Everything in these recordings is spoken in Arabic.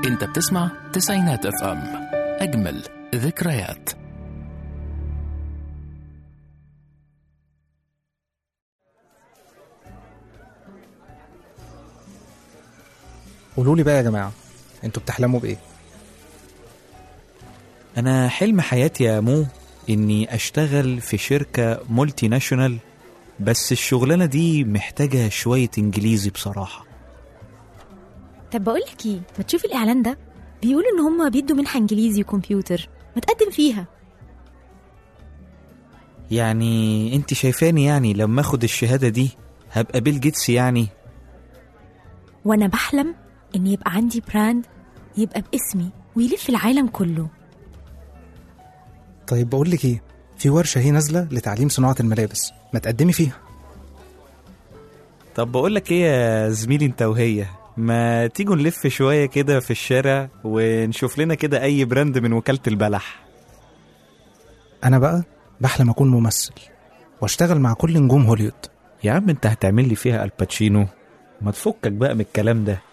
انت بتسمع تسعينات اف ام، اجمل ذكريات. قولوا لي بقى يا جماعة، انتوا بتحلموا بايه؟ أنا حلم حياتي يا مو إني أشتغل في شركة مولتي ناشونال، بس الشغلانة دي محتاجة شوية إنجليزي بصراحة. طب بقولك ايه، ما تشوف الإعلان ده؟ بيقولوا إن هما بيدوا منحة إنجليزي وكمبيوتر، ما تقدم فيها. يعني أنت شايفاني يعني لما أخد الشهادة دي هبقى بيل جيتس يعني؟ وأنا بحلم إن يبقى عندي براند يبقى باسمي ويلف العالم كله. طيب بقولك ايه، في ورشة هي نازلة لتعليم صناعة الملابس، ما تقدمي فيها. طب بقولك إيه يا زميلي أنت وهي، ما تيجوا نلف شوية كده في الشارع ونشوف لنا كده أي براند من وكالة البلح. انا بقى بحلم اكون ممثل واشتغل مع كل نجوم هوليوود. يا عم أنت هتعمل لي فيها الباتشينو، ما تفكك بقى من الكلام ده.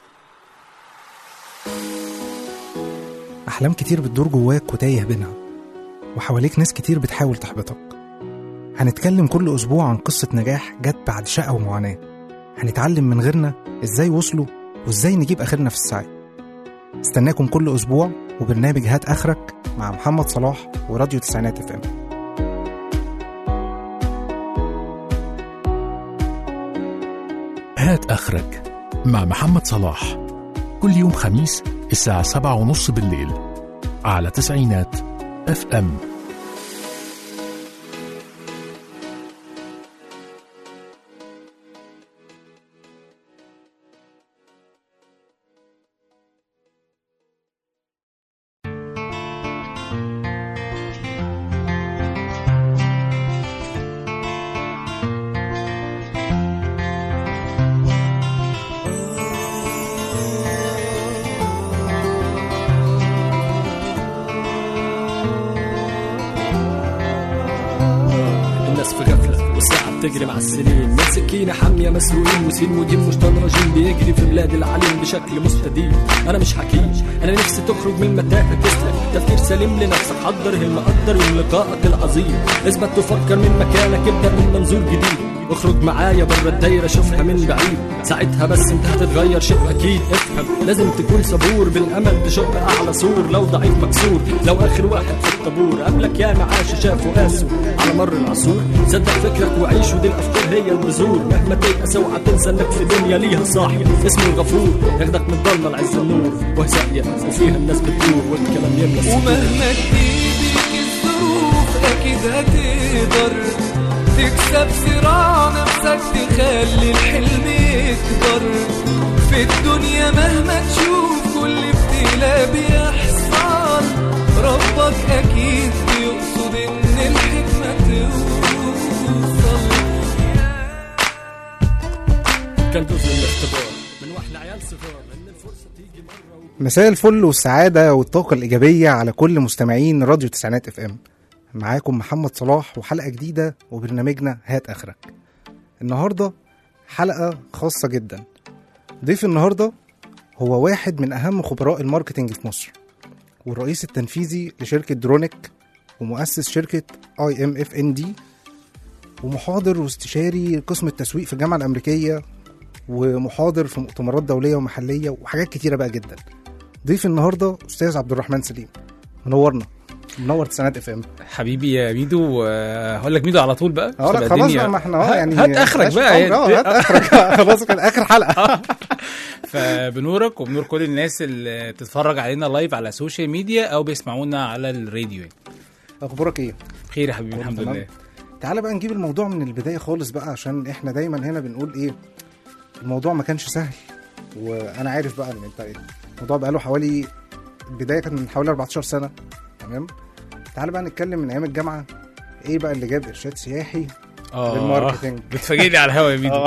احلام كتير بتدور جواك وتايه بينها، وحواليك ناس كتير بتحاول تحبطك. هنتكلم كل اسبوع عن قصة نجاح جت بعد شقة ومعاناة. هنتعلم من غيرنا ازاي وصلوا وازاي نجيب اخرنا في السعي. استناكم كل اسبوع وبرنامج هات اخرك مع محمد صلاح وراديو تسعينات اف ام. هات اخرك مع محمد صلاح، كل يوم خميس الساعة 7:30 بالليل على تسعينات اف ام. تجري مع السنين من سكينة حامية مسروقين وسين ودين مشتان رجيم بيجري في بلاد العليم بشكل مستديم. أنا مش حكيم، أنا نفسي تخرج من المتاهة تسلك تفكير سليم لنفسك، حضر المقدر يوم لقائك العظيم. اثبت تفكر من مكانك، ابدأ من منظور جديد، اخرج معايا برا الدايرة شوفها من بعيد. ساعتها بس انت هتتغير شيء أكيد. افهم لازم تكون صبور، بالأمل تشق أعلى سور. لو ضعيف مكسور، لو آخر واحد في الطابور، قبلك يا معاش شافوا قاسوا على مر العصور. صدق فكرك وعيش، ودي الأفكار هي البذور. مهما تيأس اوعى تنسى انك في دنيا ليها صاحب اسمه الغفور، ياخدك من الضلمة لعز النور، وهي ساقية وفيها الناس بتدور والكلام يملى الصدور. ومهما تجيبك الظروف أكيد هتقدر تكسب صراع نفسك، تخلي الحلم يكبر في الدنيا. مهما تشوف كل ابتلاء بيحصل، ربك أكيد بيقصد إن الحكمة توصل. كان جزء من الاختبار من واحنا عيال صغار إن الفرصة تيجي مرة. مساء الفل والسعادة والطاقة الإيجابية على كل مستمعين راديو تسعينات اف ام. معاكم محمد صلاح وحلقة جديدة وبرنامجنا هات اخرك. النهاردة حلقة خاصة جدا. ضيف النهاردة هو واحد من اهم خبراء الماركتينج في مصر، والرئيس التنفيذي لشركة درونيك، ومؤسس شركة IMFND، ومحاضر واستشاري قسم التسويق في الجامعة الأمريكية، ومحاضر في مؤتمرات دولية ومحلية وحاجات كتيرة بقى جدا. ضيف النهاردة أستاذ عبد الرحمن سليم. منورنا، منور تسعينات اف ام. حبيبي يا ميدو، هقول لك ميدو على طول بقى. لا خلاص بقى، ما احنا يعني هات اخرك بقى. هات اخرك خلاص كده اخر حلقه. فبنورك وبنور كل الناس اللي بتتفرج علينا لايف على السوشيال ميديا او بيسمعونا على الراديو. اخبارك ايه؟ بخير يا حبيبي، الحمد لله. تعالى بقى نجيب الموضوع من البدايه خالص بقى، عشان احنا دايما هنا بنقول ايه، الموضوع ما كانش سهل. وانا عارف بقى ان انت الموضوع بقى له حوالي، البدايه كانت من حوالي 14 سنه، تمام؟ تعالى بقى نتكلم من ايام الجامعه، ايه بقى اللي جاب ارشاد سياحي للماركتينج؟ بتفاجئني على الهوا يا ميدو.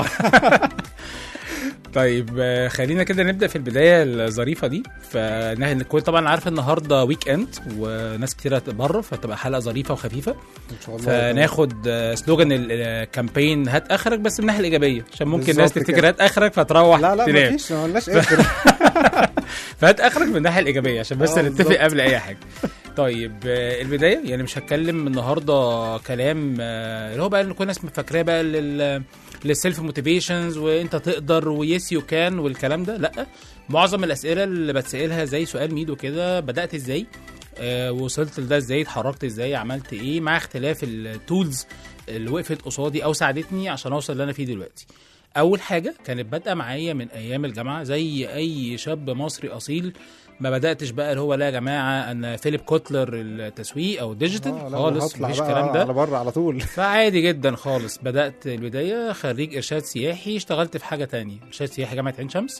طيب خلينا كده نبدا في البدايه الظريفه دي. فنكون طبعا عارف النهارده ويك اند وناس كتير بره، فتبقى حلقه ظريفه وخفيفه ان شاء الله. فناخد سلوجان الكامبين هات اخرك بس من الناحيه الايجابيه، عشان ممكن الناس تفتكر هات اخرك فتروح لا تنام. مفيش، ما قلناش اخر. فهات اخرك من الناحيه الايجابيه عشان بس نتفق بالظبط. قبل اي حاجه. طيب البدايه يعني مش هتكلم النهارده كلام اللي هو بقى اللي كل الناس فاكراه بقى للسيلف موتيفيشنز وانت تقدر ويس يو كان والكلام ده. لا، معظم الاسئله اللي بتسالها زي سؤال ميدو كده، بدات ازاي، وصلت لده ازاي، اتحركت ازاي، عملت ايه، مع اختلاف التولز اللي وقفت قصادي او ساعدتني عشان اوصل اللي انا فيه دلوقتي. اول حاجه كانت بادئه معايا من ايام الجامعه زي اي شاب مصري اصيل. ما بداتش بقى اللي هو لا يا جماعه انا فيليب كوتلر التسويق او الديجيتال خالص، مفيش الكلام ده على بره على طول. فعادي جدا خالص. بدات البدايه خريج ارشاد سياحي، اشتغلت في حاجه تانية، ارشاد سياحي جامعه عين شمس.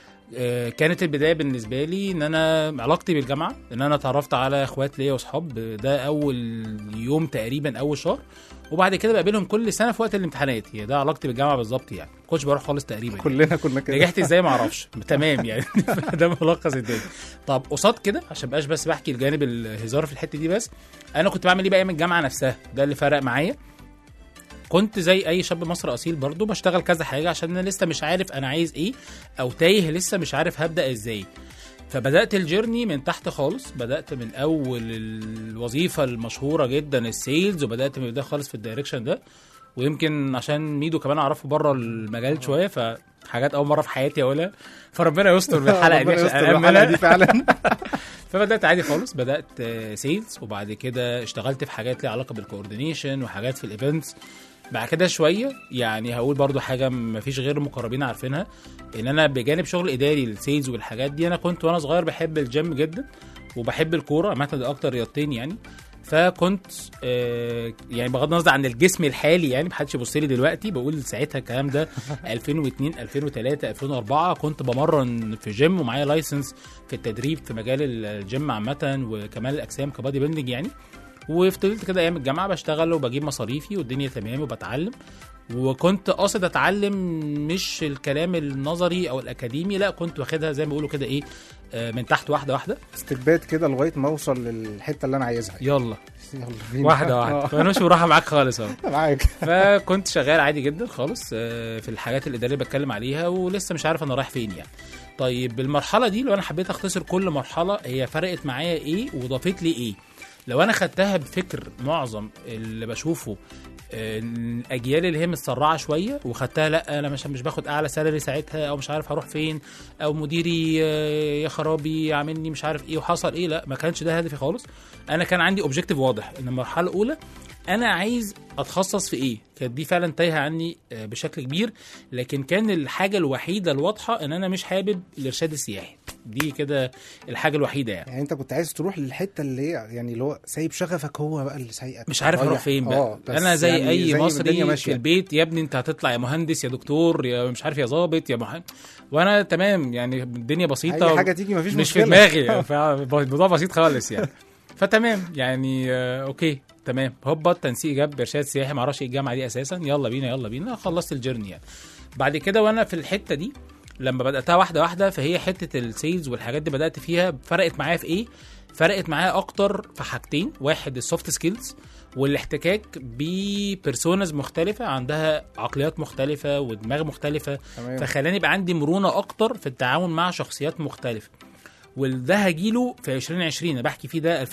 كانت البدايه بالنسبه لي ان انا علاقتي بالجامعه ان انا اتعرفت على اخوات ليا واصحاب، ده اول يوم تقريبا اول شهر، وبعد كده بقابلهم كل سنه في وقت الامتحانات. هي ده علاقتي بالجامعه بالظبط يعني، ما كنتش بروح خالص تقريبا كلنا كنا كده. نجحت ازاي ما اعرفش تمام يعني. ده ملخص الدنيا. طب قصاد كده عشان بقاش بس بحكي الجانب الهزار في الحته دي، بس انا كنت بعمل ايه بقى من الجامعه نفسها، ده اللي فرق معايا. كنت زي اي شاب مصري اصيل برضو بشتغل كذا حاجه عشان انا لسه مش عارف انا عايز ايه، او تايه لسه مش عارف هبدا ازاي. فبدات الجيرني من تحت خالص، بدات من اول الوظيفه المشهوره جدا السيلز، وبدات من البدايه خالص في الدايركشن ده. ويمكن عشان ميدو كمان اعرفه بره المجال شويه، فحاجات اول مره في حياتي اقولها، فربنا يستر بالحلقه دي عشان الحلقه دي فعلا. فبدات عادي خالص، بدات سيلز، وبعد كده اشتغلت في حاجات ليها علاقه بالكوردينيشن وحاجات في الايفنتس. بعد كده شويه يعني هقول برضو حاجه ما فيش غير المقربين عارفينها، ان انا بجانب شغل اداري السيلز والحاجات دي، انا كنت وانا صغير بحب الجيم جدا وبحب الكوره، عامه ده اكتر رياضتين يعني. فكنت يعني بغض النظر عن الجسم الحالي يعني، محدش يبص لي دلوقتي، بقول ساعتها الكلام ده 2002 2003 2004 كنت بمرن في جيم ومعايا لايسنس في التدريب في مجال الجيم عامه وكمال الاجسام كبادي بيلدينج يعني. وفضلت كده ايام الجامعه بشتغل وبجيب مصاريفي والدنيا تمام وبتعلم، وكنت قاصد اتعلم مش الكلام النظري او الاكاديمي، لا كنت واخدها زي ما بيقولوا كده ايه من تحت واحده واحده، استبات كده لغايه ما اوصل للحته اللي انا عايزها. يلا بينا. واحده واحده. فانا مش براحه معاك خالص اهو. معاك. فكنت شغال عادي جدا خالص في الحاجات الاداريه اللي بتكلم عليها، ولسه مش عارف انا رايح فين يعني. طيب المرحله دي لو انا حبيت اختصر كل مرحله هي فرقت معايا ايه وضافت لي ايه، لو انا خدتها بفكر معظم اللي بشوفه الاجيال اللي هي متسرعه شويه، وخدتها لا انا مش باخد اعلى سالري ساعتها، او مش عارف هروح فين، او مديري يا خرابي عاملني مش عارف ايه وحصل ايه، لا ما كانش ده هدفي خالص. انا كان عندي اوبجيكتيف واضح ان المرحله الاولى انا عايز اتخصص في ايه، كانت دي فعلا تايهه عني بشكل كبير، لكن كان الحاجه الوحيده الواضحه ان انا مش حابب الارشاد السياحي، دي كده الحاجه الوحيده يعني انت كنت عايز تروح للحته اللي هي يعني اللي هو سايب شغفك هو بقى اللي سايقك، مش عارف اروح فين بقى. انا زي يعني اي زي مصري في البيت، يا ابني انت هتطلع يا مهندس يا دكتور يا مش عارف يا ضابط يا وانا تمام يعني الدنيا بسيطه، اي حاجه تيجي مفيش مش مشكله، في دماغي الموضوع بسيط خالص يعني. فتمام يعني اوكي تمام، هوبا التنسيق جاب ارشاد سياحي، ما اعرفش ايه الجامعه دي اساسا، يلا بينا يلا بينا، خلصت الجيرني يعني. بعد كده وانا في الحته دي لما بداتها واحده واحده، فهي حته السيلز والحاجات دي بدات فيها، فرقت معايا في ايه؟ فرقت معايا اكتر في حاجتين، واحد السوفت سكيلز والاحتكاك ببيرسونز مختلفه عندها عقليات مختلفه ودماغ مختلفه، فخلاني يبقى عندي مرونه اكتر في التعامل مع شخصيات مختلفه. وده هجيله في 2020 انا بحكي فيه، ده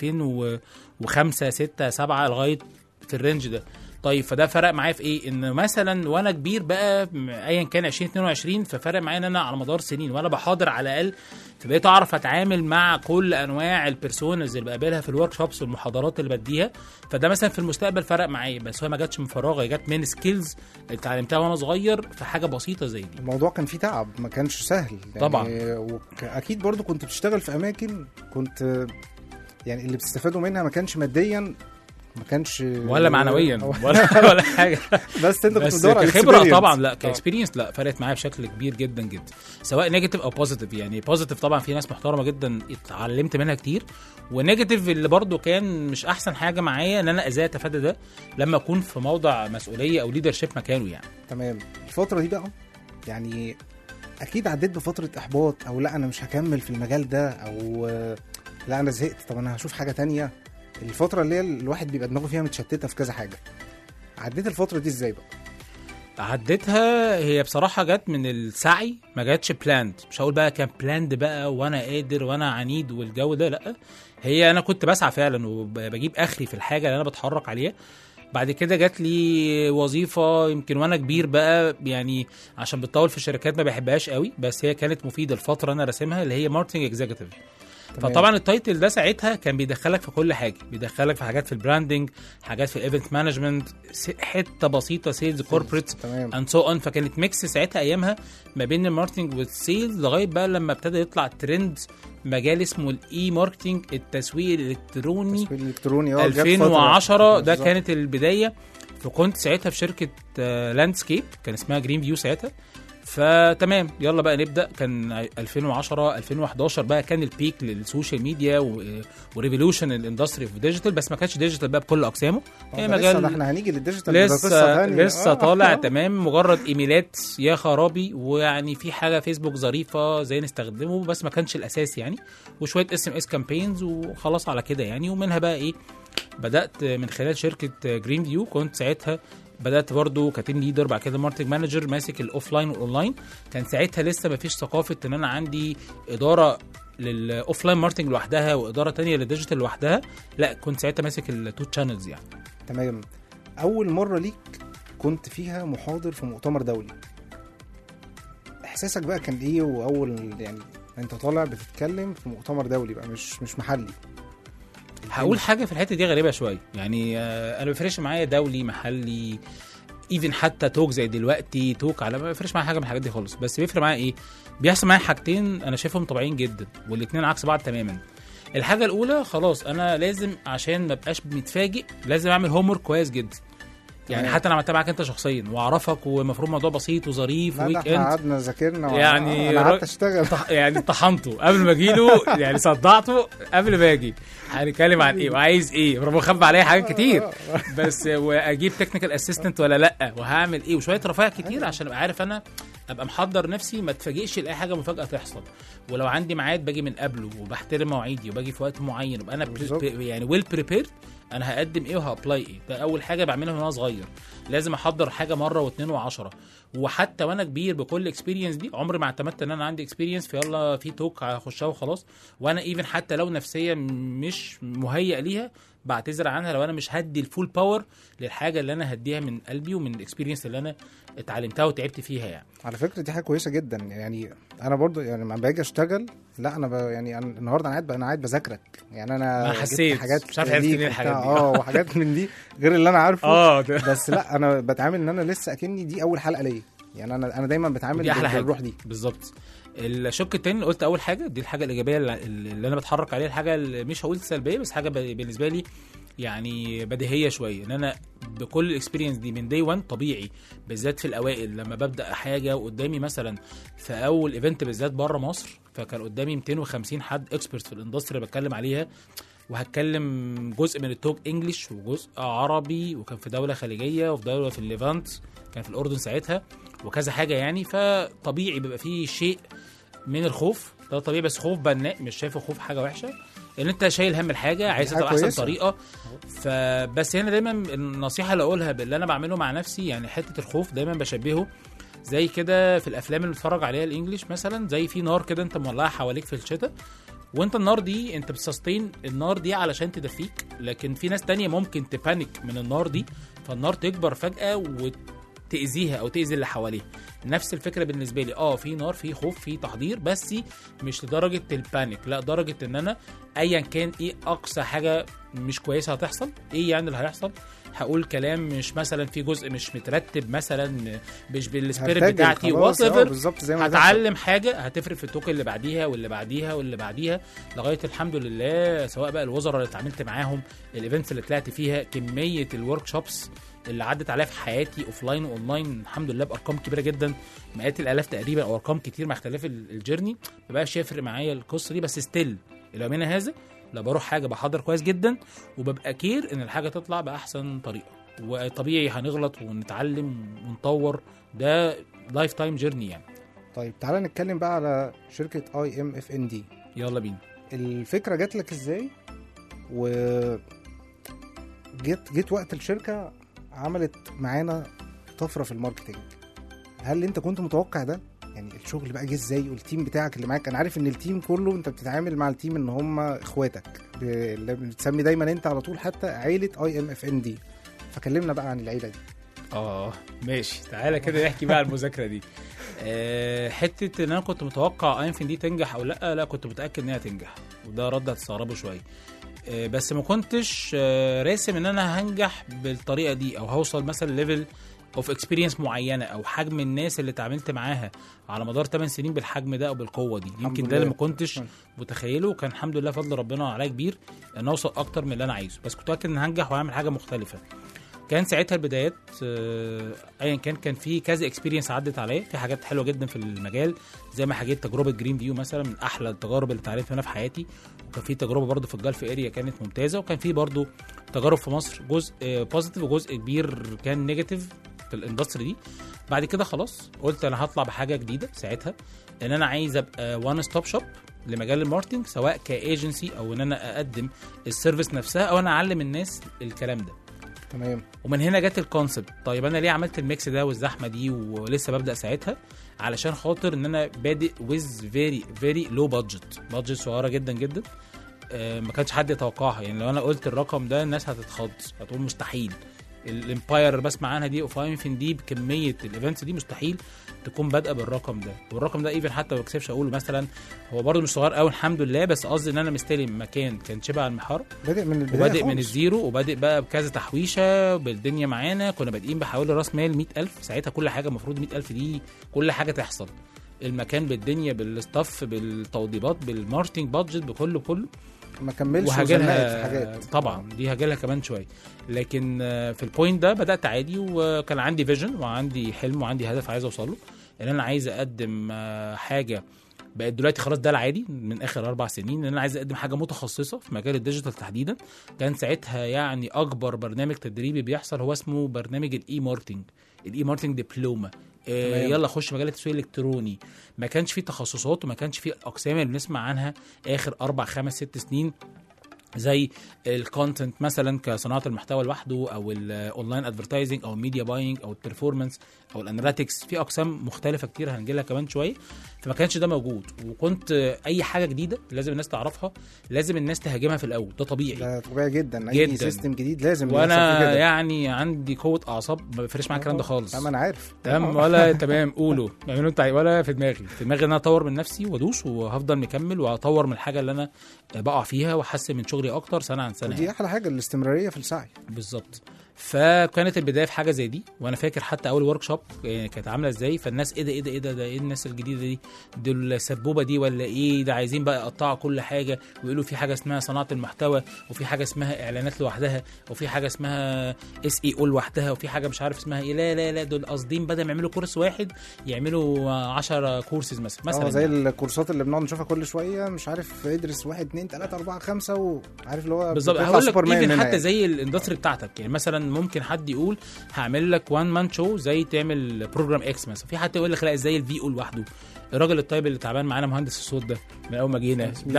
2005 6 7 لغايه في الرينج ده. طيب فده فرق معايا في ايه؟ ان مثلا وانا كبير بقى ايا كان 2022، ففرق معايا ان انا على مدار سنين وانا بحاضر على الاقل، فبقيت اعرف اتعامل مع كل انواع البيرسونز اللي بقابلها في الورك شوبس والمحاضرات اللي بديها. فده مثلا في المستقبل فرق معايا، بس هو ما جاتش من فراغ، هي جت من سكيلز اتعلمتها وانا صغير في حاجه بسيطه زي دي. الموضوع كان فيه تعب، ما كانش سهل يعني طبعا. اكيد برضو كنت بتشتغل في اماكن كنت يعني اللي بتستفادوا منها ما كانش ماديا، ما كانش ولا معنويا ولا حاجه، بس انت كنت بتدور على خبره طبعا. لا كاكسبيرينس لا فرقت معايا بشكل كبير جدا جدا، سواء نيجاتيف او بوزيتيف. يعني بوزيتيف طبعا في ناس محترمه جدا اتعلمت منها كتير، ونيجاتيف اللي برضو كان مش احسن حاجه معايا ان انا ازاي اتفادى ده لما اكون في موضع مسؤوليه او ليدرشيب مكانه يعني. تمام. الفتره دي بقى يعني اكيد عديت بفتره احباط، او لا انا مش هكمل في المجال ده، او لا انا زهقت، طب انا هشوف حاجه تانية. الفتره اللي هي الواحد بيبقى دماغه فيها متشتته في كذا حاجه، عديت الفتره دي ازاي بقى؟ عديتها. هي بصراحه جت من السعي، ما جاتش بلاند. مش هقول بقى كان بلاند بقى وانا قادر وانا عنيد والجو ده، لا. هي انا كنت بسعى فعلا وبجيب اخري في الحاجه اللي انا بتحرك عليها. بعد كده جات لي وظيفه يمكن وانا كبير بقى، يعني عشان بتطول في الشركات ما بحبهاش قوي، بس هي كانت مفيده الفتره انا راسمها، اللي هي ماركتنج اكزيكتيف. فطبعا التايتل ده ساعتها كان بيدخلك في كل حاجه، بيدخلك في حاجات في البراندنج، حاجات في الايفنت مانجمنت، حته بسيطه سيلز كوربريت اند سو اون. فكانت ميكس ساعتها ايامها ما بين الماركتنج والسيلز، لغايه بقى لما ابتدى يطلع ترند مجال اسمه الاي ماركتنج، التسويق الالكتروني 2010. ده كانت البدايه. فكنت ساعتها في شركه لاندسكيب كان اسمها جرين فيو ساعتها. فتمام يلا بقى نبدا. كان 2010 2011 بقى كان البيك للسوشيال ميديا وريفولوشن الاندستري في ديجيتال، بس ما كانش ديجيتال بقى بكل اقسامه. هي مجال لسه احنا هنيجي للديجيتال لسه طالع. تمام، مجرد ايميلات يا خرابي، ويعني في حاجه فيسبوك ظريفه زي نستخدمه، بس ما كانش الاساس يعني، وشويه SMS كامبينز وخلاص على كده يعني. ومنها بقى ايه، بدات من خلال شركه جرين فيو. كنت ساعتها بدات برضو كتيم ليدر، بعد كده ماركتنج مانجر ماسك الاوفلاين والاونلاين. كان ساعتها لسه ما فيش ثقافه ان انا عندي اداره للاوفلاين ماركتنج لوحدها واداره تانية للديجيتال لوحدها، لا كنت ساعتها ماسك التو تشانلز يعني. تمام. اول مره ليك كنت فيها محاضر في مؤتمر دولي، احساسك بقى كان ايه؟ واول يعني انت طالع بتتكلم في مؤتمر دولي بقى مش محلي. هقول حاجه في الحته دي غريبه شويه يعني. انا ما بيفرقش معايا دولي محلي، ايفن حتى توك زي دلوقتي توك، على ما بيفرقش معايا حاجه من الحاجات دي خالص. بس بيفرق معايا ايه؟ بيحصل معايا حاجتين انا شايفهم طبيعيين جدا، والاثنين عكس بعض تماما. الحاجه الاولى، خلاص انا لازم عشان ما ابقاش متفاجئ لازم اعمل هومورك كويس جدا يعني. حتى انا عملتها معاك انت شخصيا واعرفك، ومفروض موضوع بسيط وظريف ويك اند. قعدنا ذاكرنا يعني انا قعدت اشتغل يعني طحنته قبل ما اجيله يعني صدعته قبل ما اجي. هنتكلم عن ايه وعايز ايه، ربما خبى عليا حاجات كتير بس، واجيب تكنيكال اسيستنت ولا لا، وهعمل ايه، وشويه رفايع كتير عشان ابقى عارف انا ابقى محضر نفسي ما اتفاجئش لاي حاجه مفاجاه تحصل. ولو عندي ميعاد باجي من قبله وبحترم مواعيدي وباجي في وقت معين، وابقى انا يعني ويل بريبيرد انا هقدم ايه وهابلاي ايه. ده اول حاجه بعملها وانا صغير، لازم احضر حاجه مره واثنين وعشرة. وحتى وانا كبير بكل اكسبيرينس دي عمري ما اعتمدت ان انا عندي اكسبيرينس في يلا في توك هخشها وخلاص. وانا ايفن حتى لو نفسيا مش مهيئ ليها بعتذر عنها لو انا مش هدي الفول باور للحاجه اللي انا هديها من قلبي ومن الاكسبيرينس اللي انا اتعلمتها وتعبت فيها يعني. على فكره دي حاجه كويسه جدا يعني. انا برضو يعني لما باجي اشتغل، لا انا يعني أنا النهارده انا قاعد بذاكرك يعني. انا حسيت حاجات مش عارف عرفت منين الحاجات دي وحاجات من دي غير اللي انا عارفه بس لا انا بتعامل ان انا لسه اكني دي اول حلقه ليا يعني. انا دايما بتعامل بالروح دي بالظبط. الشق التاني قلت اول حاجه دي الحاجه الايجابيه اللي انا بتحرك عليها، الحاجه اللي مش هقول سلبيه بس حاجه بالنسبه لي يعني بديهيه شويه، ان انا بكل الاكسبيرينس دي من داي 1 طبيعي بالذات في الاوائل لما ببدا حاجه قدامي مثلا في اول ايفنت بالذات بره مصر، فكان قدامي 250 حد اكسبرت في الاندستري بتكلم عليها، وهتكلم جزء من التوك انجلش وجزء عربي، وكان في دوله خليجيه وفي دوله في الليفانت كان في الاردن ساعتها وكذا حاجه يعني. فطبيعي بيبقى فيه شيء من الخوف، ده طبيعي بس خوف بناء، مش شايفه خوف حاجه وحشه، ان انت شايل هم الحاجه عايز تبقى احسن طريقه. فبس هنا دايما النصيحه اللي اقولها باللي انا بعمله مع نفسي يعني، حته الخوف دايما بشبهه زي كده في الافلام اللي بتتفرج عليها الانجليش مثلا، زي في نار كده انت مولعها حواليك في الشتاء، وانت النار دي انت بتسستين النار دي علشان تدفيك، لكن في ناس تانية ممكن تبانيك من النار دي فالنار تكبر فجاه تأذيها او تأذي اللي حواليها. نفس الفكره بالنسبه لي، في نار، في خوف، في تحضير، بس مش لدرجه البانيك، لا درجه ان انا ايا كان ايه اقصى حاجه مش كويسه هتحصل، ايه يعني اللي هيحصل، هقول كلام مش مثلا في جزء مش مترتب مثلا مش بالسبيريت بتاعتي بالظبط زي ما هتعلم حاجه هتفرق في التوك اللي بعديها واللي بعديها واللي بعديها لغايه الحمد لله، سواء بقى الوزراء اللي اتعاملت معاهم، الايفنتس اللي طلعت فيها، كميه الورك شوبس اللي عدت عليها في حياتي اوفلاين واونلاين الحمد لله بارقام كبيره جدا، مئات الالاف تقريبا او ارقام كتير مع اختلاف الجيرني، ما بقاش يفرق معايا القصه دي. بس ستيل الى من هذا لا بروح حاجه بحضر كويس جدا وببقى كير ان الحاجه تطلع باحسن طريقه، وطبيعي هنغلط ونتعلم ونطور، ده لايف تايم جيرني يعني. طيب تعالى نتكلم بقى على شركه IMFND. يلا بينا. الفكره جات لك ازاي؟ جيت وقت الشركه عملت معانا طفره في الماركتينج. هل انت كنت متوقع ده؟ يعني الشغل بقى جه ازاي والتيم بتاعك اللي معاك؟ انا عارف ان التيم كله انت بتتعامل مع التيم ان هم اخواتك، اللي بتسمي دايما انت على طول حتى عيله IMFND. فكلمنا بقى عن العيله دي. ماشي، تعالى كده نحكي بقى عن المذاكره دي. حته ان انا كنت متوقع IMFND تنجح او لا كنت متاكد انها تنجح، وده رد هتستغربه شويه. بس ما كنتش راسم ان انا هنجح بالطريقه دي او هوصل مثلا ليفل اوف اكسبيرينس معينه او حجم الناس اللي اتعاملت معاها على مدار 8 سنين بالحجم ده او بالقوه دي. يمكن ده اللي ما كنتش متخيله، وكان الحمد لله فضل ربنا عليا كبير ان اوصل اكتر من اللي انا عايزه، بس كنت متاكد ان هنجح واعمل حاجه مختلفه. كان ساعتها البدايات ايا كان في كذا اكسبيرينس عدت عليا، في حاجات حلوه جدا في المجال زي ما حكيت تجربه جرين فيو مثلا من احلى التجارب اللي اتعلمت منها في حياتي، وكان في تجربه برضو في الجلف اريا كانت ممتازه، وكان في برضو تجارب في مصر جزء بوزيتيف وجزء كبير كان نيجاتيف في الاندستري دي. بعد كده خلاص قلت انا هطلع بحاجه جديده ساعتها، ان انا عايز ابقى وان ستوب شوب لمجال الماركتنج، سواء كايجنسي او ان انا اقدم السيرفيس نفسها او انا اعلم الناس الكلام ده. تمام. ومن هنا جت الكونسبت. طيب انا ليه عملت الميكس ده والزحمه دي ولسه ببدا ساعتها؟ علشان خاطر ان انا بادئ ويز فيري لو بادجت صغيره جدا جدا. ما كانش حد يتوقعها. يعني لو انا قلت الرقم ده الناس هتتخض، هتقول مستحيل. الامباير اللي بسمع عنها دي اوف IMFND بكميه الايفنتس دي مستحيل تكون بادئه بالرقم ده. والرقم ده ايفن حتى ما بكسبش اقوله مثلا، هو برضه مش صغير قوي الحمد لله، بس قصدي ان انا مستلم مكان كان شبه على المحاره، بادئ من البدايه، وبادئ من الزيرو، وبادئ بقى بكذا تحويشه بالدنيا معانا. كنا بادئين بحوالي راس مال 100,000 ساعتها. كل حاجه المفروض 100,000 دي كل حاجه تحصل، المكان بالدنيا بالستاف بالتوضيبات بالماركتنج بادجت بكله ما كملش وهاجلها حاجات. طبعا دي هاجلها كمان شويه. لكن في البوينت ده بدات عادي، وكان عندي فيجن وعندي حلم وعندي هدف عايز اوصله، ان انا عايز اقدم حاجه بقت دلوقتي خلاص ده العادي من اخر 4 سنين، ان انا عايز اقدم حاجه متخصصه في مجال الديجيتال تحديدا. كان ساعتها يعني اكبر برنامج تدريبي بيحصل هو اسمه برنامج الاي ماركتنج دبلومه. يلا خش مجال التسويق الالكتروني. ما كانش فيه تخصصات وما كانش فيه الاقسام اللي بنسمع عنها اخر 4 5 6 سنين، زي الكونتنت مثلا كصناعه المحتوى لوحده، او الاونلاين ادفرتايزنج، او الميديا باينج، او البرفورمانس، او الاناليتكس. في اقسام مختلفه كتير هنجيلها كمان شويه. فما كانش ده موجود. وكنت اي حاجه جديده لازم الناس تعرفها، لازم الناس تهاجمها في الاول، ده طبيعي. ده طبيعي جدا. اي سيستم جديد لازم. وانا يعني عندي قوه اعصاب ما بيفرقش معايا الكلام ده خالص. انا عارف تمام ولا تمام قولوا اعملوا انت ولا في دماغي ان انا اطور من نفسي وادوس، وهفضل مكمل واطور من الحاجه اللي انا بقع فيها واحسن من شغلي اكتر سنه عن سنه. ودي احلى حاجه، الاستمراريه في السعي. بالظبط. فكانت البدايه في حاجه زي دي. وانا فاكر حتى اول ورك شوب كانت عامله ازاي، فالناس ايه الناس الجديده دي، دول السبوبه دي ولا ايه ده، عايزين بقى يقطعوا كل حاجه ويقولوا في حاجه اسمها صناعه المحتوى، وفي حاجه اسمها اعلانات لوحدها، وفي حاجه اسمها SEO لوحدها، وفي حاجه مش عارف اسمها ايه. لا دول قاصدين بدل ما يعملوا كورس واحد يعملوا 10 كورسز مثلا زي الكورسات اللي بنقعد نشوفها كل شويه، مش عارف ادرس 1 2 3 4 5 وعارف اللي هو بالظبط. هقول لك ايفن حتى زي الاندستري بتاعتك. يعني مثلا ممكن حد يقول هعمل لك 1 مان شو زي تعمل بروجرام اكس مثلا، في حد يقول لك لا ازاي الفي او لوحده. الراجل الطيب اللي تعبان معانا مهندس الصوت ده من اول ما جينا، ده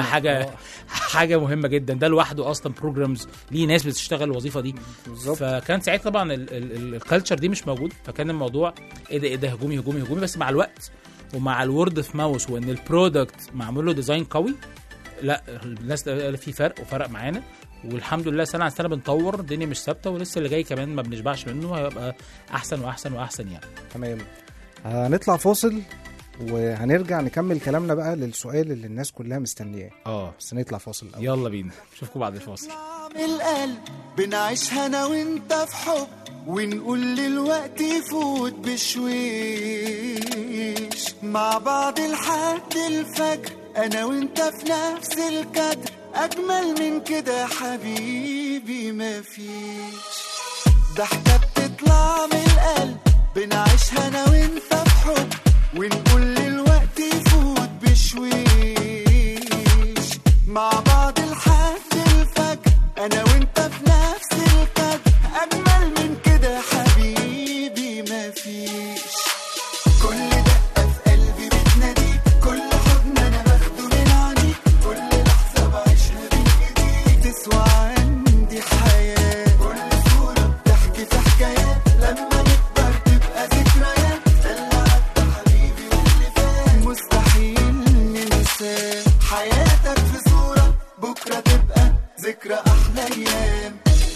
حاجه مهمه جدا، ده لوحده اصلا بروجرامز ليه ناس بتشتغل الوظيفه دي. بالزبط. فكان ساعتها طبعا الكالتشر دي مش موجود، فكان الموضوع ايه ده هجومي. بس مع الوقت ومع الورد في ماوس وان البرودكت معمول له ديزاين قوي، لا الناس في فرق وفرق معانا. والحمد لله سنه عن سنه بنطور، الدنيا مش ثابته، ولسه اللي جاي كمان ما بنشبعش منه، هيبقى احسن واحسن واحسن يعني. تمام. هنطلع فاصل وهنرجع نكمل كلامنا بقى للسؤال اللي الناس كلها مستنياه. بس نطلع فاصل الأول. يلا بينا نشوفكم بعد الفاصل. القلب بنعيشها انا وانت في حب، ونقول للوقت يفوت بشويش مع بعض لحد الفجر، انا وانت في نفس الكادر، اجمل من كده حبيبي مفيش. ضحكة بتطلع من القلب بنعيشها انا وانت في حب، ونقول للوقت يفوت بشويش مع بعض لحد الفجر، انا وانت في نفس الكادر، اجمل من كده حبيبي مفيش. كل دقة في قلبي بتناديك، كل حضن انا باخده من عينيك، كل لحظة بعيشها بين ايديك تسوى عندي حياة، كل صورة بتحكي في حكايات، لما نكبر تبقى أيام.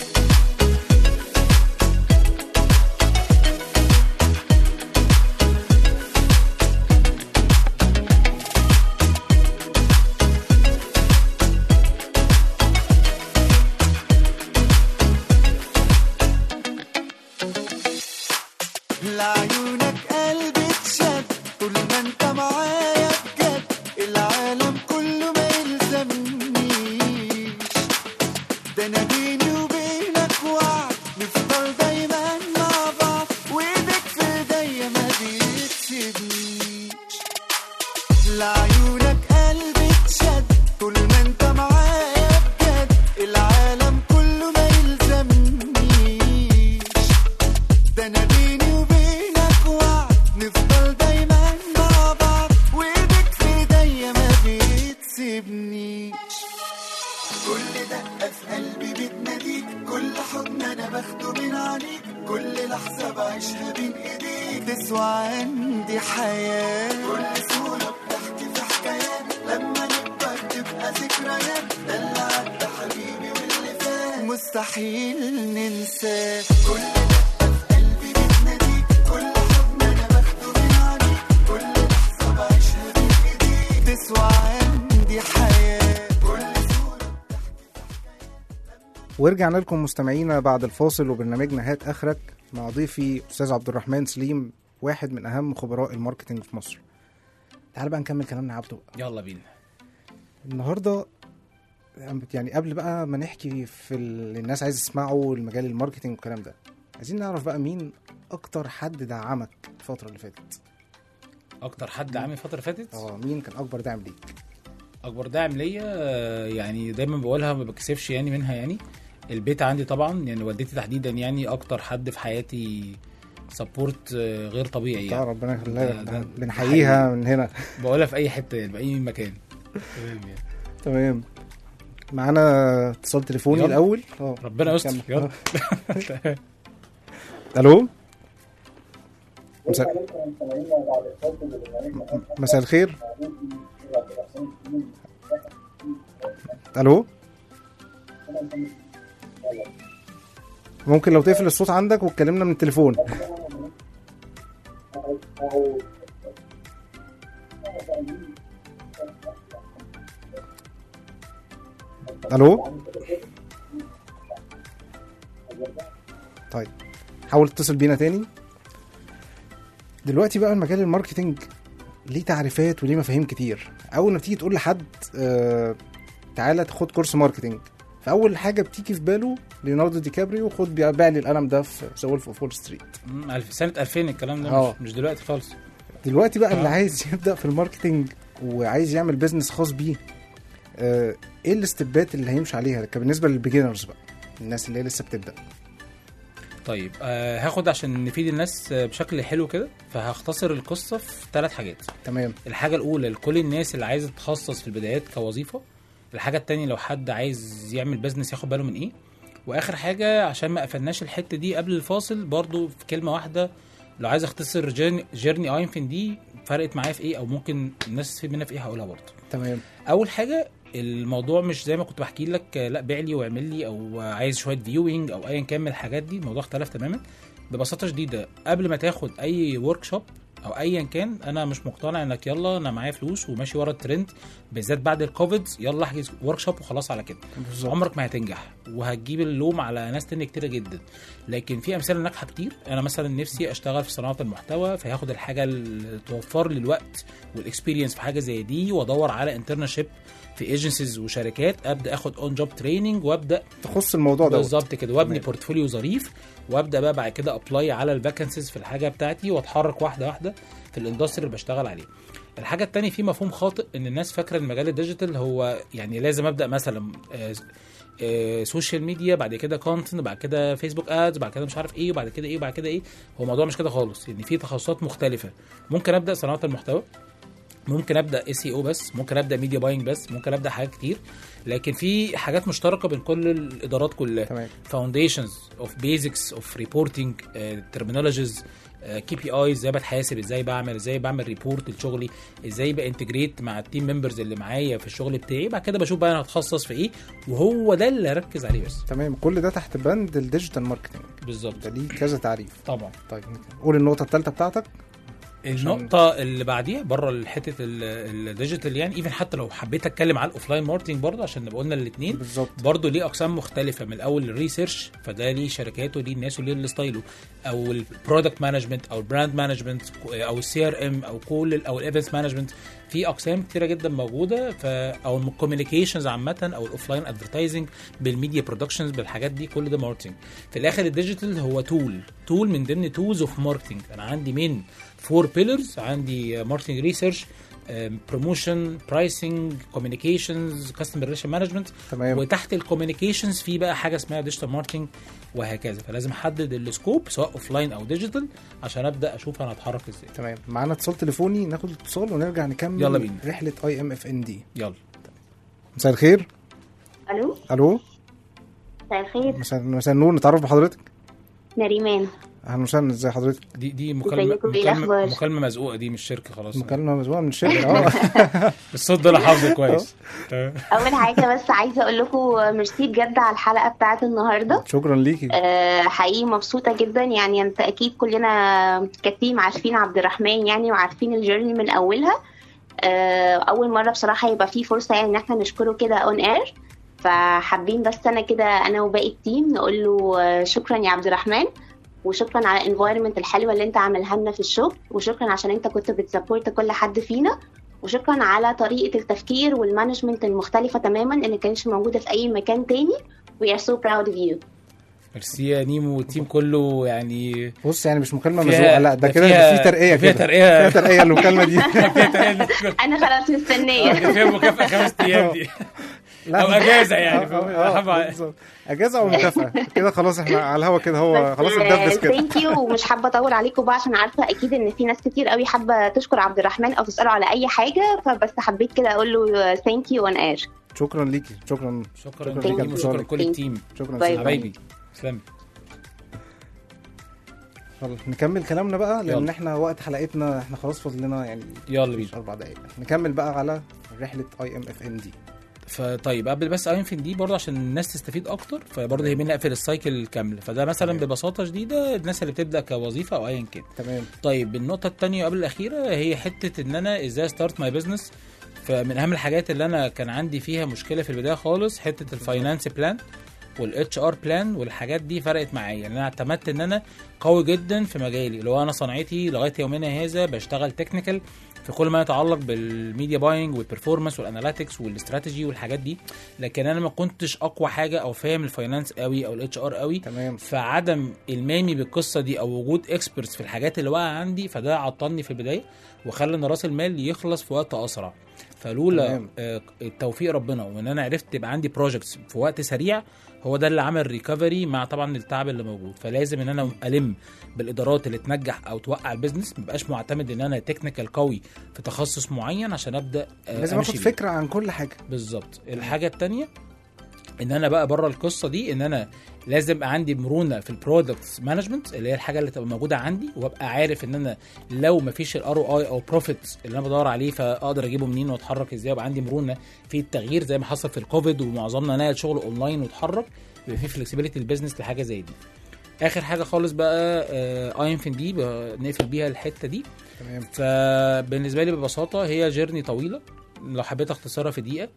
لعيونك قلبي اتشد طول ما انت معايا بجد، العالم كله ما يلزمنيش، ده انا بيني وبينك وعد نفضل دايما مع بعض، وايدك في ايديا ما بتسيبنيش. لعيونك قلبي اتشد طول ما انت معايا بجد، العالم كله ما يلزمنيش، ده انا بيني وبينك وعد نفضل دايما مع بعض، وايدك في ايديا ما بتسيبنيش. كل دقة في قلبي بتناديك، كل حضن انا باخده من عليك، كل لحظة بعيشها بين ايديك تسوى عندي حياة. كل صورة بتحكي في حكايات، لما نكبر تبقى ذكريات، ده اللي عدى حبيبي واللي فات مستحيل ننساه. كل دقة في قلبي بتناديك، كل حضن انا باخده من عليك، كل لحظة بعيشها بين ايديك تسوى عندي حياة. كل صورة ورجعنا لكم مستمعينا بعد الفاصل وبرنامجنا هات اخرك مع ضيفي استاذ عبد الرحمن سليم، واحد من اهم خبراء الماركتينج في مصر. تعال بقى نكمل كلامنا يا عبدو. يلا بينا. النهارده يعني قبل بقى ما نحكي في الناس عايز يسمعوا المجال الماركتينج والكلام ده، عايزين نعرف بقى مين اكتر حد دعمك الفتره اللي فاتت. اكتر حد عامل الفتره اللي فاتت؟ مين كان اكبر داعم ليك؟ اكبر داعم ليا يعني دايما بقولها ما بكسفش يعني منها، يعني البيت عندي طبعا، يعني والدتي تحديدا يعني اكتر حد في حياتي سبورت غير طبيعي يعني. ربنا يخليها، بنحييها من هنا. بقولها في اي حته يعني، باي مكان. تمام يعني. تمام. معانا اتصال تليفوني الاول. ربنا يستر. يلا. الو، مساء الخير. الو، ممكن لو تقفل الصوت عندك واتكلمنا من التليفون. الو، طيب حاول تتصل بينا تاني. دلوقتي بقى المجال الماركتينج ليه تعريفات وليه مفاهيم كتير. اول ما تيجي تقول لحد تعالى تاخد كورس ماركتينج، فاول حاجه بتيجي في باله ليوناردو دي كابريو، خد بيع لي القلم ده في ذا وولف اوف وول ستريت. سنه 2000 الكلام ده. مش دلوقتي خالص. دلوقتي بقى اللي عايز يبدا في الماركتينج وعايز يعمل بيزنس خاص بيه، ايه الاستبات اللي هيمشي عليها بالنسبه للبيجنرز بقى، الناس اللي لسه بتبدا؟ طيب هاخد عشان نفيد الناس بشكل حلو كده، فهختصر القصه في 3 حاجات. تمام. الحاجه الاولى لكل الناس اللي عايزه تتخصص في البدايات كوظيفه، الحاجه الثانيه لو حد عايز يعمل بيزنس ياخد باله من ايه، واخر حاجه عشان ما قفلناش الحته دي قبل الفاصل برضو في كلمه واحده، لو عايز اختصر جيرني اينفين دي فرقت معايا في ايه، او ممكن الناس تستفيد منها في ايه، هقولها برضو. تمام. اول حاجه الموضوع مش زي ما كنت بحكي لك لا بيع لي واعمل لي او عايز شويه فيوينج او ايا كان من الحاجات دي، الموضوع اختلف تماما. ببساطه شديده قبل ما تاخد اي ورك شوب او ايا كان، انا مش مقتنع انك يلا انا معايا فلوس وماشي ورا الترند بالذات بعد الكوفيد يلا احجز ورك شوب وخلاص على كده. عمرك ما هتنجح وهتجيب اللوم على ناس تانية كتيره جدا. لكن في امثله ناجحه كتير. انا مثلا نفسي اشتغل في صناعه المحتوى، فهاخد الحاجه اللي توفر لي الوقت والاكسبيرينس في حاجه زي دي، وادور على انترنشيب في ايجنسيز وشركات، ابدا اخد اون جوب تريننج وابدا تخص الموضوع ده بالظبط كده، وابني بورتفوليو ظريف، وابدا بقى بعد كده ابلاي على الفاكنسيز في الحاجه بتاعتي، واتحرك واحده واحده في الاندستري اللي بشتغل عليه. الحاجه الثانيه في مفهوم خاطئ ان الناس فاكره المجال الديجيتال هو يعني لازم ابدا مثلا سوشيال ميديا، بعد كده كونتنت، بعد كده فيسبوك ادز، بعد كده مش عارف ايه، وبعد كده ايه وبعد كده ايه. هو الموضوع مش كده خالص، يعني في تخصصات مختلفه. ممكن ابدا صناعه المحتوى، ممكن ابدا SEO بس، ممكن ابدا ميديا باينج بس، ممكن ابدا حاجات كتير، لكن في حاجات مشتركه بين كل الادارات كلها. فاونديشنز اوف بيزكس اوف ريبورتنج، ترمينولوجيز، كي بي اي، ازاي بتحاسب، ازاي بعمل ريبورت لشغلي، ازاي بانتجريت مع التيم ممبرز اللي معايا في الشغل بتاعي. بعد كده بشوف بقى انا هتخصص في ايه، وهو ده اللي اركز عليه بس. تمام. كل ده تحت بند الديجيتال ماركتنج بالظبط. ده ليه كذا تعريف طبعا. طيب قول النقطه الثالثه بتاعتك. النقطة اللي بعديها بره الحتة الديجيتال، يعني ايفن حتى لو حبيت اتكلم على الاوفلاين ماركتنج برضه، عشان نبقى قلنا الاثنين بالظبط. برضه ليه اقسام مختلفة، من الاول الريسيرش، فده ليه شركاته، ليه الناس وليه الستايله، او البرودكت مانجمنت، او البراند مانجمنت، او السي ار ام، او كل او الايفنتس مانجمنت. في اقسام كتيرة جدا موجودة، او الكوميونيكيشنز عامة، او الاوفلاين ادفرتايزنج بالميديا برودكشنز، بالحاجات دي كل ده ماركتنج. في الاخر الديجيتال هو تول من ضمن تولز اوف ماركتنج. انا عندي من 4 pillars، عندي ماركتنج ريسيرش، بروموشن، برايسنج، كوميونيكيشنز، كاستمر ريليشن مانجمنت، وتحت الكوميونيكيشنز في بقى حاجه اسمها ديجيتال ماركتنج وهكذا. فلازم احدد السكوب سواء اوفلاين او ديجيتال عشان ابدا اشوف انا هتحرك ازاي. تمام. معانا اتصال تليفوني، ناخد الاتصال ونرجع نكمل. يلا بينا. رحله IMFND. يلا. مساء الخير. الو. مساء الخير. مساء النور. نتعرف بحضرتك؟ نريمان. اهلا وسهلا. ازي حضرتك؟ دي مكالمه مزقوقه، دي مش شركه خلاص. مكالمه مزقوقه من الشركه. الصوت ده انا حافظه كويس. اول حاجه بس عايزه اقول لكم ميرسي بجد على الحلقه بتاعت النهارده. شكرا ليكي. حقيقي مبسوطه جدا. يعني انت اكيد كلنا كتيم عارفين عبد الرحمن يعني، وعارفين الجيرني من اولها. اول مره بصراحه يبقى فيه فرصه يعني ان احنا نشكره كده اون اير، فحابين بس انا كده انا وباقي التيم نقول له شكرا يا عبد الرحمن، وشكرا على الانفايرمنت الحلوه اللي انت عاملها لنا في الشغل، وشكرا عشان انت كنت بتسبورت كل حد فينا، وشكرا على طريقه التفكير والمانجمنت المختلفه تماما اللي كانش موجوده في اي مكان تاني. We are so proud of you. ميرسي يا نيمو والتيم كله. يعني بص يعني مش مكالمه مزوقه، لا ده كده في ترقيه كده، فيها ترقيه المكالمه دي. انا خلاص مستنيه. فيها مكافاه 5 ايام دي او اجازه يعني. اجازه او مكافاه كده خلاص. احنا على الهوا كده، هو خلاص اتدبس كده. ثانك يو. ومش حابه اطول عليكم بقى عشان عارفه اكيد ان في ناس كتير قوي حابه تشكر عبد الرحمن او تساله على اي حاجه، فبس حبيت كده اقول له ثانك يو اون اير. شكرا ليكي. شكرا ليكي وشكرا لكل التيم. شكرا حبايبي. سلام. نكمل كلامنا بقى لان احنا وقت حلقتنا احنا خلاص فاضل لنا يعني يلا بينا 4 دقايق. نكمل بقى على رحله IMFND. فطيب قبل بس IMFND برضه عشان الناس تستفيد اكتر، فبرضه يهمني اقفل السايكل كامله. فده مثلا ببساطه شديده الناس اللي بتبدا كوظيفه او ايا كان. تمام. طيب النقطه الثانيه قبل الاخيره هي حته ان انا ازاي ستارت ماي بزنس. فمن اهم الحاجات اللي انا كان عندي فيها مشكله في البدايه خالص حته الفاينانس بلان والاتش ار بلان، والحاجات دي فرقت معايا. انا اعتمدت ان انا قوي جدا في مجالي اللي هو انا صنعتي لغايه يومنا هذا بشتغل تكنيكال في كل ما يتعلق بالميديا باينج والبرفورمانس والاناليتكس والاستراتيجي والحاجات دي، لكن انا ما كنتش اقوى حاجه او فاهم الفاينانس قوي او الاتش ار قوي. تمام. فعدم المامي بالقصه دي او وجود اكسبرتس في الحاجات اللي واقعه عندي فده عطلني في البدايه وخلى ان راس المال يخلص في وقت اسرع. فلولا التوفيق ربنا وان انا عرفت يبقى عندي بروجكتس في وقت سريع هو ده اللي عمل ريكفري مع طبعا التعب اللي موجود. فلازم ان انا الم بالادارات اللي تنجح او توقع البيزنس، ما بقاش معتمد ان انا تكنيكال قوي في تخصص معين عشان ابدا لازم اخد فكره عن كل حاجه. بالظبط. الحاجه الثانيه ان انا بقى بره القصه دي ان انا لازم يبقى عندي مرونه في البرودكتس مانجمنت اللي هي الحاجه اللي تبقى موجوده عندي، وابقى عارف ان انا لو ما فيش الROI او بروفيتس اللي انا بدور عليه فاقدر اجيبه منين واتحرك ازاي، وابقى عندي مرونه في التغيير زي ما حصل في الكوفيد ومعظمنا نقل شغل اونلاين واتحرك، يبقى في فلكسبيليتي البيزنس لحاجه زي دي. اخر حاجه خالص بقى IMFND نقفل بيها الحته دي. تمام. فبالنسبه لي ببساطه هي جيرني طويله، لو حبيت اختصرها في دقيقه.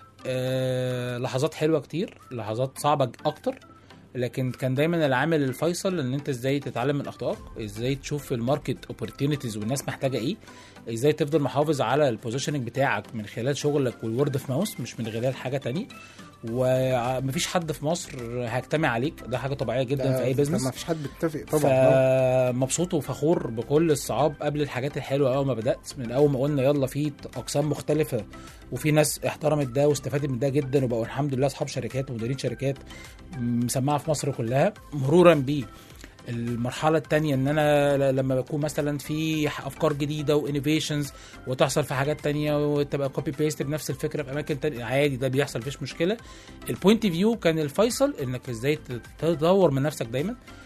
لحظات حلوه كتير، لحظات صعبه اكتر، لكن كان دايما العامل الفيصل ان انت ازاي تتعلم من اخطائك، ازاي تشوف الماركت اوبورتيونيتيز والناس محتاجه ايه، ازاي تفضل محافظ على البوزيشننج بتاعك من خلال شغلك والورد في ماوس مش من خلال حاجه تانية. ومفيش حد في مصر هيجتمع عليك، ده حاجه طبيعيه جدا في اي بيزنس. مفيش حد بيتفق طبعا. مبسوط وفخور بكل الصعاب قبل الحاجات الحلوه. اول ما بدات من اول ما قلنا يلا في اقسام مختلفه وفي ناس احترمت ده واستفادت من ده جدا وبقوا الحمد لله اصحاب شركات ومديرين شركات مسمعه في مصر كلها. مرورا بيه المرحله الثانيه ان انا لما بكون مثلا في افكار جديده وانوفيشنز وتحصل في حاجات تانية وتبقى كوبي بيست بنفس الفكره في اماكن تانية عادي، ده بيحصل مفيش مشكله. البوينت فيو كان الفيصل انك ازاي تدور من نفسك دايما،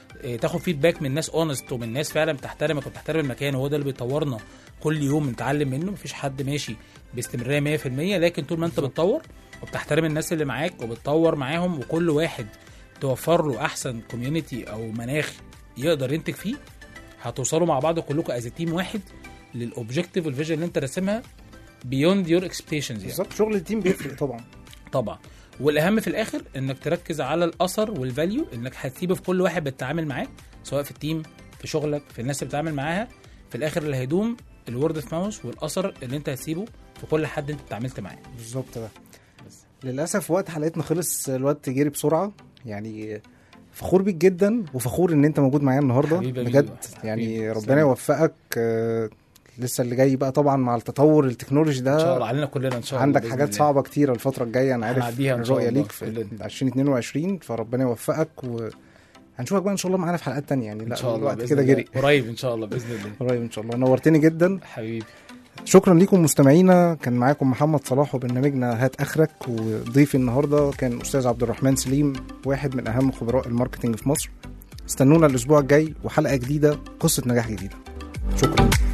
تاخد فيدباك من ناس اونست ومن ناس فعلا بتحترمك وبتحترم المكان، وهو ده اللي بيطورنا كل يوم نتعلم منه. مفيش حد ماشي باستمراريه 100%، لكن طول ما انت بتطور وبتحترم الناس اللي معاك وبتطور معاهم، وكل واحد توفر له احسن كوميونتي او مناخ يقدر ينتج فيه، هتوصلوا مع بعض كلكم از تيم واحد للاوبجيكتيف والفيجن اللي انت راسمها بيوند يور اكسبكتيشنز. يعني بالظبط، شغل التيم بيفرق طبعا. والاهم في الاخر انك تركز على الاثر والفاليو انك هتسيبه في كل واحد بتتعامل معاه، سواء في التيم، في شغلك، في الناس اللي بتتعامل معاها. في الاخر اللي هيدوم الورد اوف ماوث والاثر اللي انت هتسيبه في كل حد انت اتعاملت معاه. بالظبط ده. للاسف وقت حلقتنا خلص، الوقت جري بسرعه. يعني فخور بيك جدا، وفخور ان انت موجود معايا النهارده بجد. يعني ربنا يوفقك. لسه اللي جاي بقى طبعا مع التطور التكنولوجي ده ان شاء الله علينا كلنا ان شاء الله. عندك حاجات صعبه كتيره الفتره الجايه، انا عارف الرؤيه ليك في 2022، فربنا يوفقك وهنشوفك بقى ان شاء الله معانا في حلقات تانية. يعني لا الوقت كده جري قريب ان شاء الله باذن الله. قريب ان شاء الله. نورتني جدا حبيبي. شكرا لكم مستمعينا. كان معاكم محمد صلاح وبرنامجنا هات اخرك، وضيفي النهارده كان استاذ عبد الرحمن سليم، واحد من اهم خبراء الماركتينج في مصر. استنونا الاسبوع الجاي وحلقه جديده، قصه نجاح جديده. شكرا.